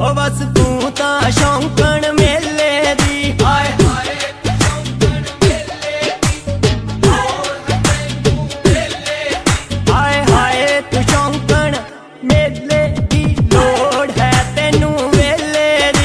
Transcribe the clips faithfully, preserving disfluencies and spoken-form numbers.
ओ बस तू तां शौंकण मेले दी। हाय हाय शौंकण मेले दी, हाय हाय तू शौंकण मेले दी, लोड़ है तेनू वेले दी।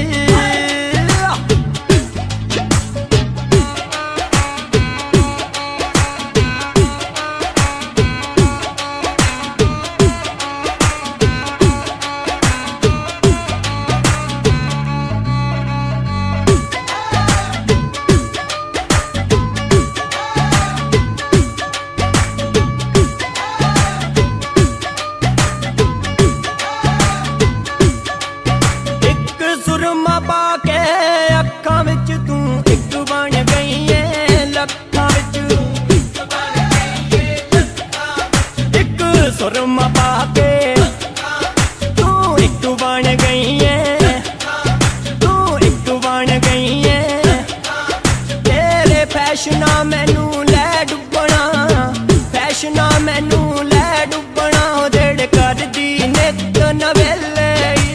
सुरमा पाके अखां विच तू इक बन गई है लखां विच, इक सुरमा पाके तू इक बन गई है, तू इक बन गई है। तेरे फैशना मैनू लै डुबना, फैशना मैनू लै डुबना, जेड़े करदी नित नवेले।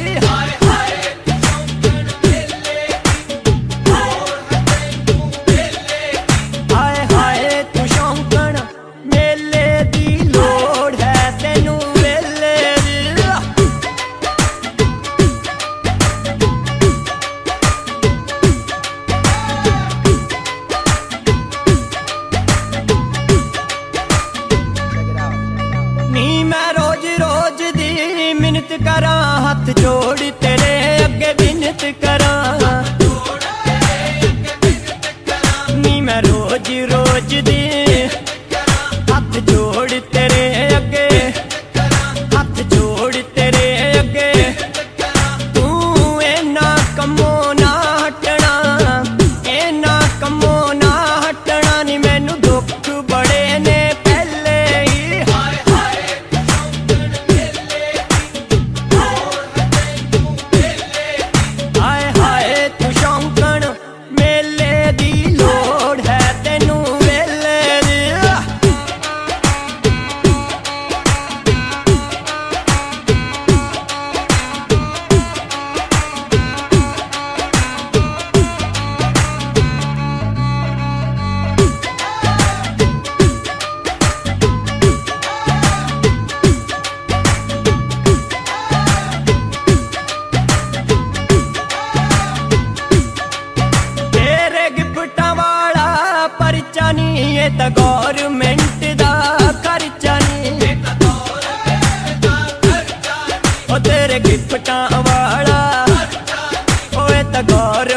मिन्नत करा हथ जोड़ तेरे अगे बिनत करा, नी मैं रोज रोज दी हथ जोड़ तेरे अगे, हथ जोड़ तेरे अगे। तू इन्ना कम्मो ना हटना, इन्ना कम्मो ना हटना, नी मैनू दुख बड़े ने पहले ही। हाय हाय तू शौंकण मेले दी, लोड़ है तेनू वेले दी। तेरे गिफ्टां वाला परचा नी, ये तां गौरमेंट दा खर्चा नी। ओ तेरे गिफ्टां वाला ओ ये तां गौर